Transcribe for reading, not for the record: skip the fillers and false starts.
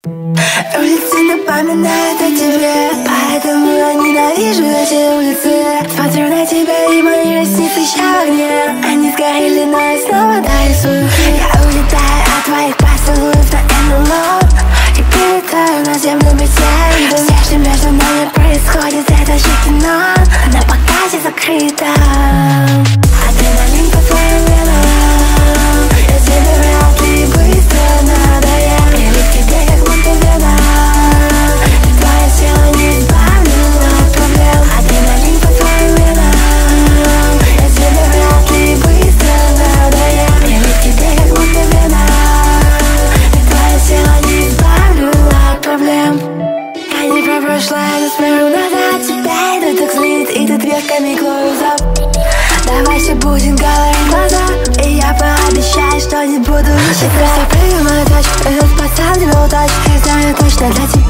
Улицы напоминают о тебе, поэтому я ненавижу эти улицы. Смотрю на тебя, и мои ресницы еще в огне. Они сгорели, но я снова дорисую. Я улетаю от твоих поцелуев на НЛО и прилетаю на землю без тебя. Все, что между нами происходит, это же кино. На показе закрыто. Адреналин по твоим венам. Я тебе вряд ли быстро надоем. Я ведь тебе как будто вена. И твое тело не избавлено от проблем. Адреналин по твоим венам. Я тебе вряд ли быстро надоем. Я ведь тебе как будто вена. И твое тело не избавлено от проблем. Я не про прошлое, но смотрю назад. Тебя это так злит, и ты веками клоузап. Давай все будем говорить глаза, и я пообещаю, что не буду. Сейчас я прыгаю, мою дочь, этот пацан не удачь. Я знаю точно для тебя